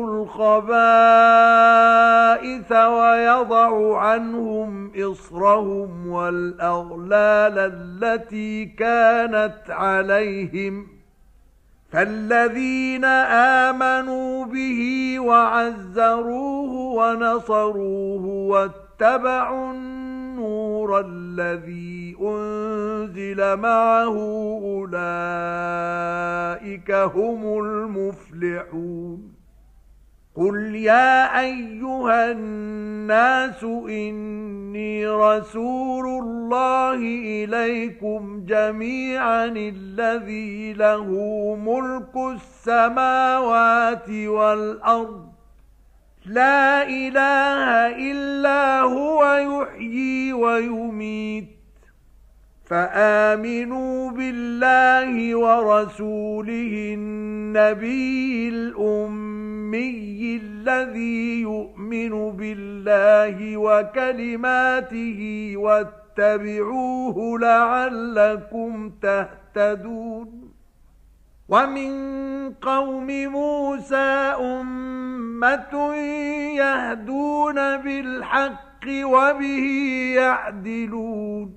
S1: الخبائث ويضع عنهم إصرهم والأغلال التي كانت عليهم فالذين آمنوا به وعزروه ونصروه واتبعوا النور الذي أنزل معه أولئك هم المفلحون قل يا أيها الناس إني رسول الله إليكم جميعا الذي له ملك السماوات والأرض لا إله إلا هو يحيي ويميت فآمنوا بالله ورسوله النبي الأمي الذي يؤمن بالله وكلماته واتبعوه لعلكم تهتدون ومن قوم موسى أمة يهدون بالحق وبه يعدلون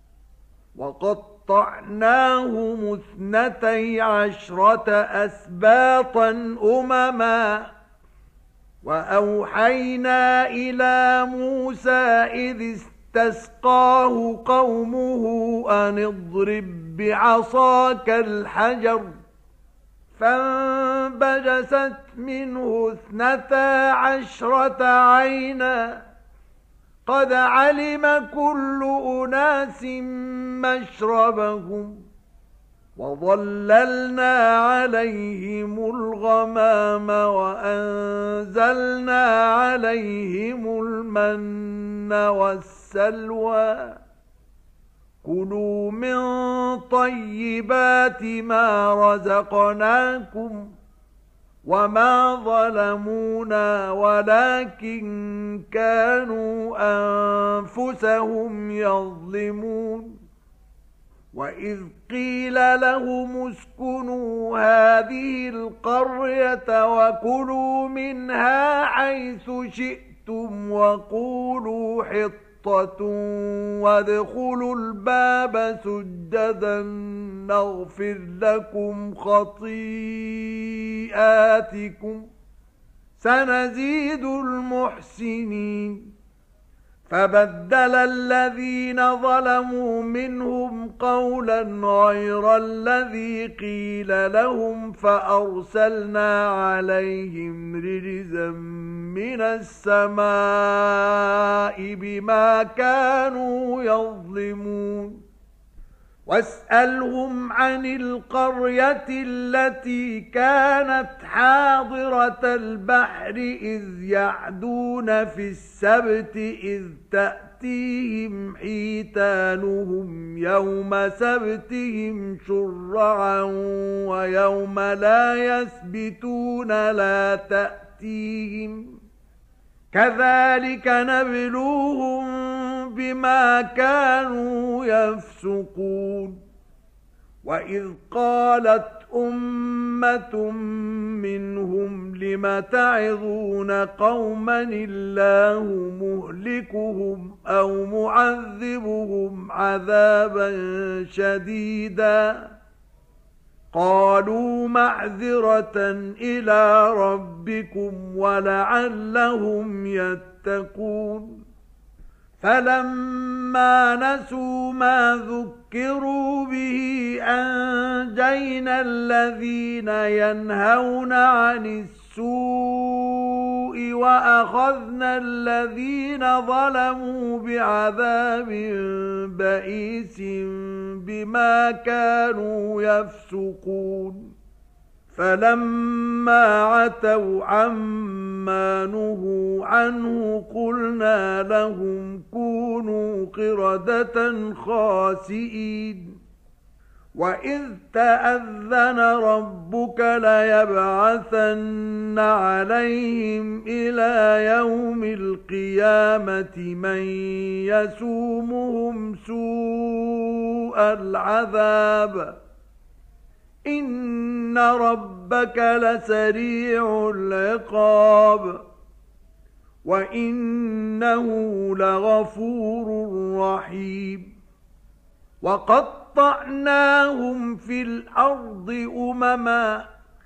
S1: وقطعناهم 12 أسباطا أمما وأوحينا إلى موسى إذ استسقاه قومه أن اضرب بعصاك الحجر فانبجست منه 12 عينا قد علم كل أناس مشربهم وظللنا عليهم الغمام وأنزلنا عليهم المن والسلوى كلوا من طيبات ما رزقناكم وما ظلمونا ولكن كانوا أنفسهم يظلمون وإذ قيل لهم اسكنوا هذه القرية وكلوا منها حيث شئتم وقولوا حطة وادخلوا الباب سجدا نغفر لكم خطيئاتكم سنزيد المحسنين فبدل الذين ظلموا منهم قولا غير الذي قيل لهم فأرسلنا عليهم رجزا من السماء بما كانوا يظلمون واسألهم عن القرية التي كانت حاضرة البحر إذ يعدون في السبت إذ تأتيهم حيتانهم يوم سبتهم شرعا ويوم لا يسبتون لا تأتيهم كذلك نبلوهم بما كانوا يفسقون وإذ قالت أمة منهم لم تعظون قوما الله مهلكهم أو معذبهم عذابا شديدا قالوا معذرة إلى ربكم ولعلهم يتقون فلما نسوا ما ذكروا به أنجينا الذين ينهون عن السوء السوء وأخذنا الذين ظلموا بعذاب بئيس بما كانوا يفسقون فلما عتوا عما نهوا عنه قلنا لهم كونوا قردة خاسئين وإذ تأذن ربك ليبعثن عليهم إلى يوم القيامة من يسومهم سوء العذاب إن ربك لسريع العقاب وإنه لغفور رحيم وقطعناهم في الأرض أمما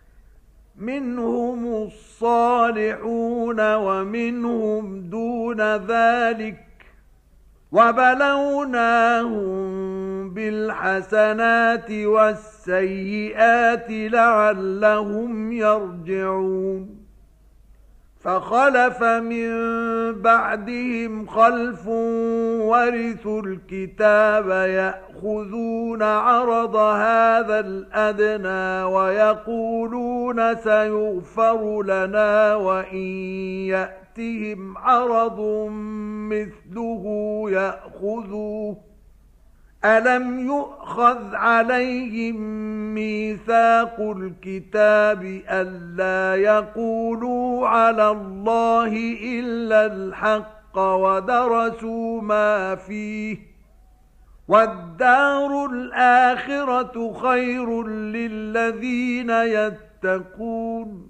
S1: منهم الصالحون ومنهم دون ذلك وبلوناهم بالحسنات والسيئات لعلهم يرجعون فخلف من بعدهم خلف ورثوا الكتاب يأخذون عرض هذا الأدنى ويقولون سيغفر لنا وإن يأتهم عرض مثله يأخذوه ألم يؤخذ عليهم ميثاق الكتاب ألا يقولوا على الله إلا الحق ودرسوا ما فيه والدار الآخرة خير للذين يتقون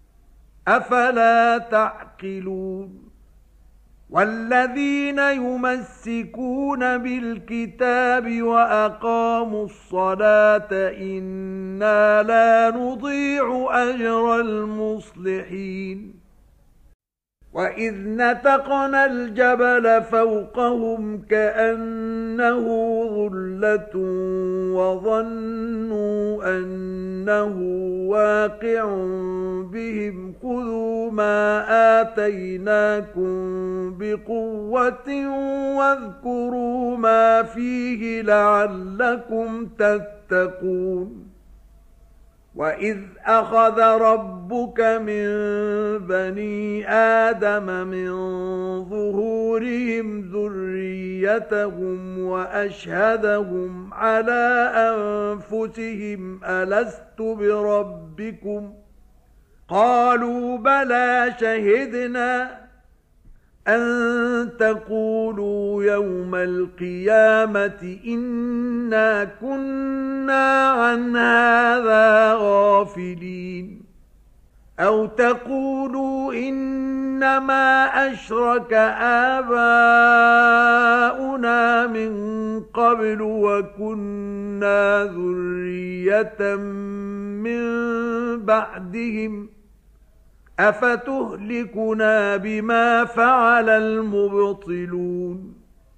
S1: أفلا تعقلون والذين يمسكون بالكتاب وأقاموا الصلاة إنا لا نضيع أجر المصلحين وإذ نتقنا الجبل فوقهم كأنه ظلة وظنوا أنه واقع بهم خذوا ما آتيناكم بقوة واذكروا ما فيه لعلكم تتقون وإذ أخذ ربك من بني آدم من ظهورهم ذريتهم وأشهدهم على أنفسهم ألست بربكم قالوا بلى شهدنا أن تقولوا يوم القيامة إنا كنا عن هذا غافلين أو تقولوا إنما أشرك آباؤنا من قبل وكنا ذرية من بعدهم أفتهلكنا بما فعل المبطلون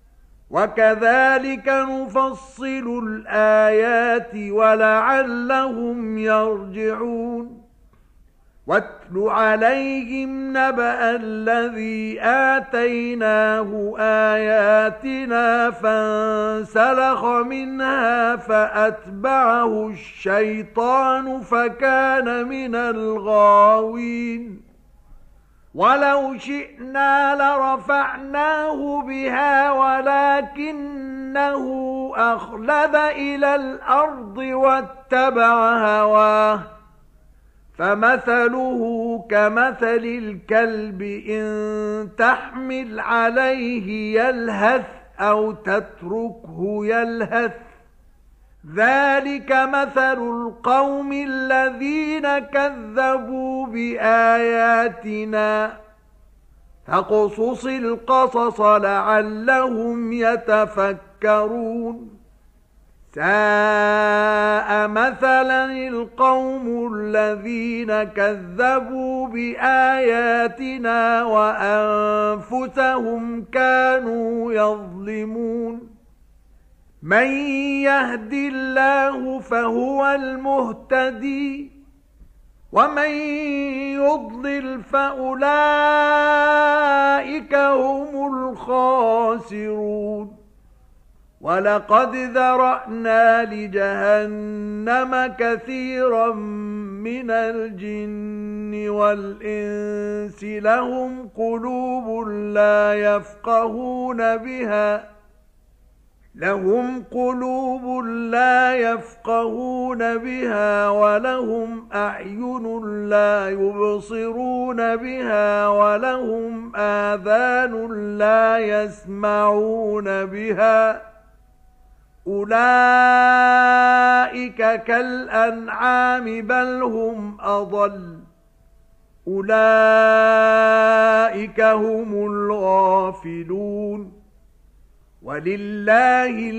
S1: وكذلك نفصل الآيات ولعلهم يرجعون واتل عليهم نبأ الذي آتيناه آياتنا فانسلخ منها فأتبعه الشيطان فكان من الغاوين ولو شئنا لرفعناه بها ولكنه أخلد إلى الأرض واتبع هواه فمثله كمثل الكلب إن تحمل عليه يلهث أو تتركه يلهث ذلك مثل القوم الذين كذبوا بآياتنا فاقصص القصص لعلهم يتفكرون ساء مثلا القوم الذين كذبوا بآياتنا وأنفسهم كانوا يظلمون من يهد الله فهو المهتدي ومن يضلل فأولئك هم الخاسرون ولقد ذرأنا لجهنم كثيرا من الجن والإنس لهم قلوب لا يفقهون بها ولهم أعين لا يبصرون بها ولهم آذان لا يسمعون بها أولئك كالأنعام بل هم أضل أولئك هم الغافلون ولله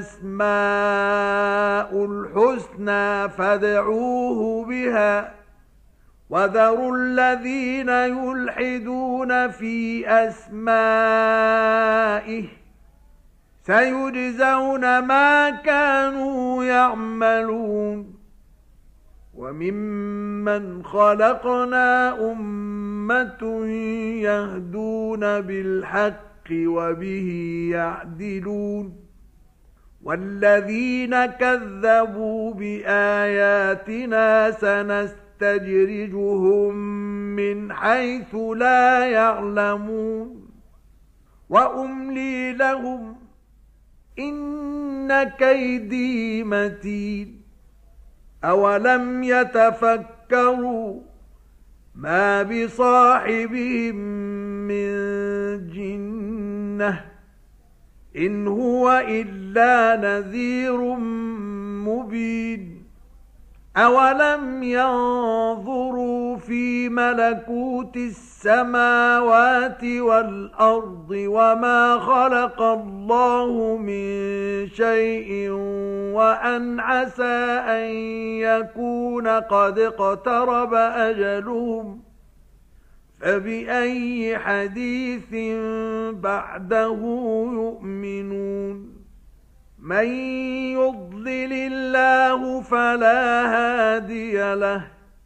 S1: الأسماء الحسنى فادعوه بها وذروا الذين يلحدون في أسمائه سيجزون ما كانوا يعملون وممن خلقنا أمة يهدون بالحق وبه يعدلون والذين كذبوا بآياتنا سنستدرجهم من حيث لا يعلمون وأملي لهم إن كيدي متين أولم يتفكروا ما بصاحبهم من جنة إن هو إلا نذير مبين أولم ينظروا في ملكوت السماوات والأرض وما خلق الله من شيء وأن عسى أن يكون قد اقترب أجلهم فبأي حديث بعده يؤمنون من يضلل الله فلا هادي له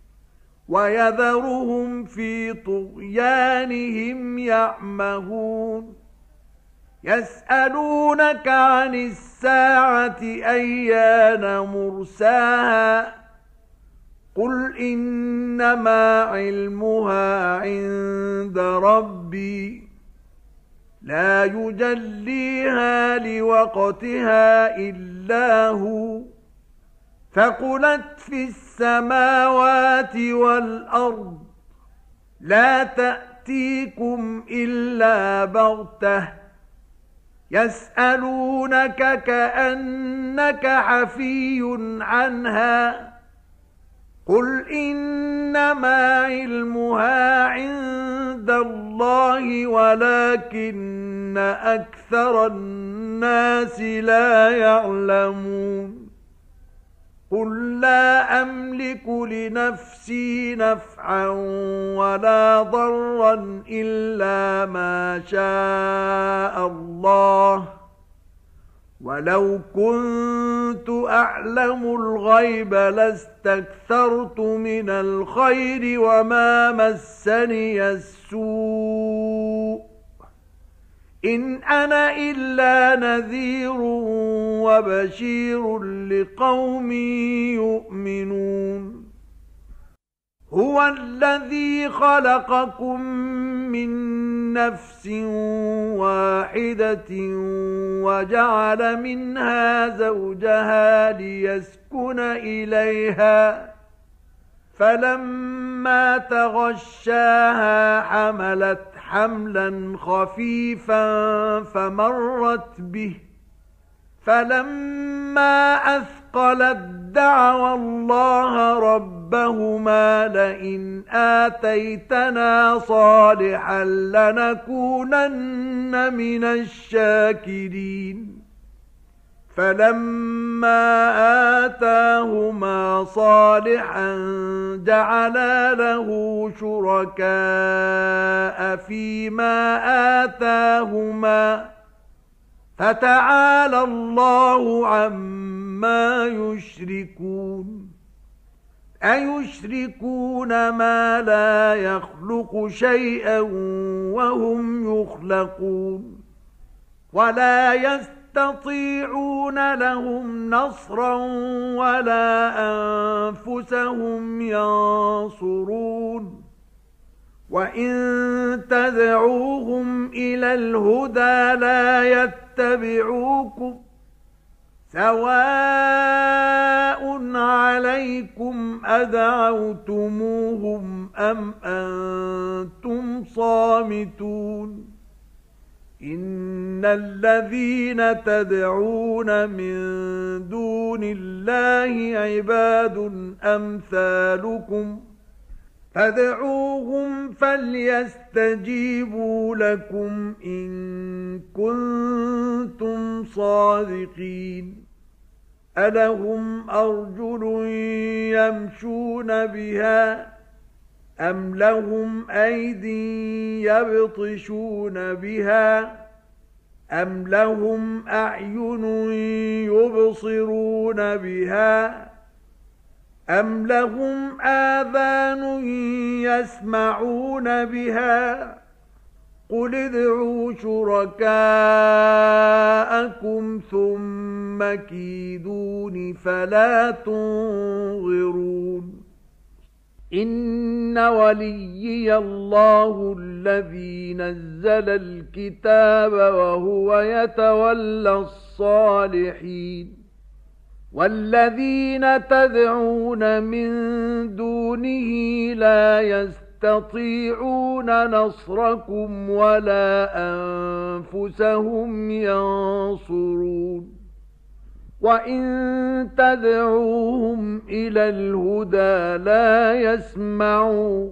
S1: ويذرهم في طغيانهم يعمهون يسألونك عن الساعة أيان مرساها قل إنما علمها عند ربي لا يجليها لوقتها إلا هو ثقلت في السماوات والأرض لا تأتيكم إلا بغتة يسألونك كأنك حفي عنها قل إنما علمها عند الله ولكن أكثر الناس لا يعلمون قل لا أملك لنفسي نفعا ولا ضرا إلا ما شاء الله ولو كنت أعلم الغيب لاستكثرت من الخير وما مسني السوء إن أنا إلا نذير وبشير لقوم يؤمنون هو الذي خلقكم من نفس واحدة وجعل منها زوجها ليسكن إليها فلما تغشاها حملت حملا خفيفا فمرت به فلما أثقلت دعوا الله ربهما لئن آتيتنا صالحا لنكونن من الشاكرين فلما آتاهما صالحا جعلا له شركاء فيما آتاهما فتعالى الله عما يشركون أيشركون ما لا يخلق شيئا وهم يخلقون ولا يستطيعون لهم نصرا ولا أنفسهم ينصرون وإن تدعوهم إلى الهدى لا يتبعوكم سواء عليكم أدعوتموهم أم أنتم صامتون إن الذين تدعون من دون الله عباد أمثالكم فادعوهم فليستجيبوا لكم إن كنتم صادقين ألهم أرجل يمشون بها أم لهم أيدي يبطشون بها أم لهم أعين يبصرون بها أم لهم آذان يسمعون بها قل ادعوا شركاءكم ثم كيدون فلا تنظرون إن وليي الله الذي نزل الكتاب وهو يتولى الصالحين والذين تدعون من دونه لا يستطيعون نصركم ولا أنفسهم ينصرون وإن تدعوهم إلى الهدى لا يسمعوا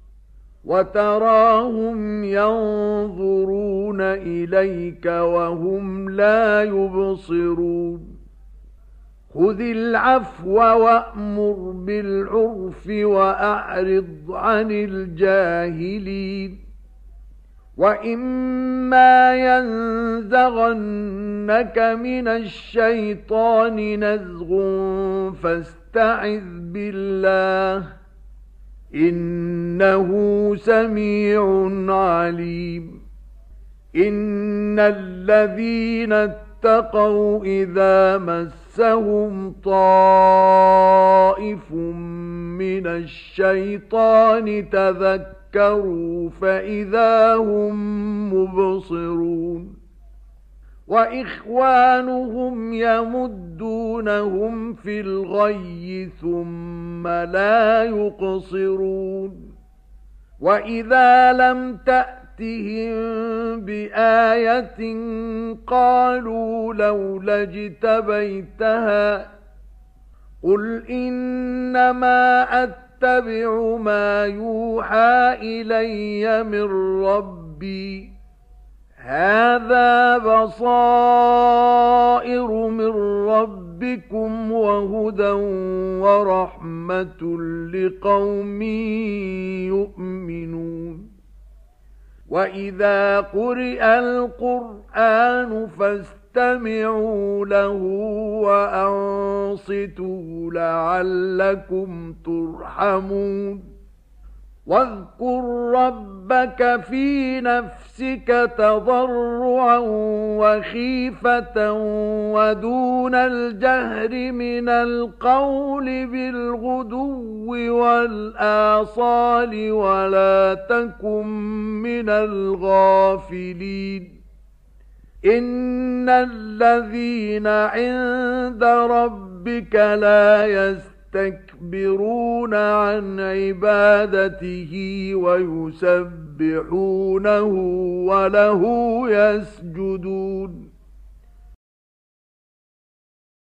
S1: وتراهم ينظرون إليك وهم لا يبصرون خذ العفو وأمر بالعرف وأعرض عن الجاهلين وإما ينزغنك من الشيطان نزغ فاستعذ بالله إنه سميع عليم إن الذين اتقوا إذا مسهم طائف من الشيطان تذكروا فإذا هم مبصرون وإخوانهم يمدونهم في الغي ثم لا يقصرون وإذا لم تأتهم بآية قالوا لولا اجتبيتها قل إنما أتبع ما يوحى إلي من ربي هذا بصائر من ربكم وهدى ورحمة لقوم يؤمنون وإذا قرئ القرآن فاستمعوا له وأنصتوا لعلكم ترحمون واذكر ربك في نفسك تضرعا وخيفة ودون الجهر من القول بالغدو والآصال ولا تكن من الغافلين إن الذين عند ربك لا يستكبرون عن عبادته ويسبحونه وله يسجدون